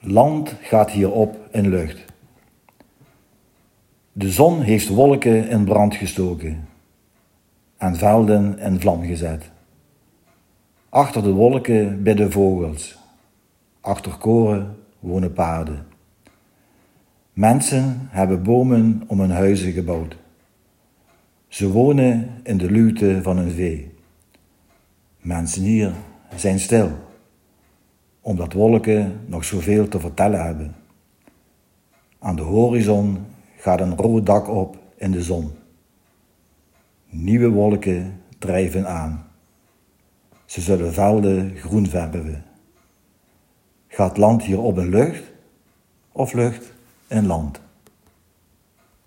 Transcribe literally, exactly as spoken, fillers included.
Land gaat hier op in lucht. De zon heeft wolken in brand gestoken en velden in vlam gezet. Achter de wolken bidden vogels, achter koren wonen paarden. Mensen hebben bomen om hun huizen gebouwd. Ze wonen in de luwte van hun vee. Mensen hier zijn stil, omdat wolken nog zoveel te vertellen hebben. Aan de horizon gaat een rood dak op in de zon. Nieuwe wolken drijven aan. Ze zullen velden groen verven. Gaat land hier op in lucht of lucht in land?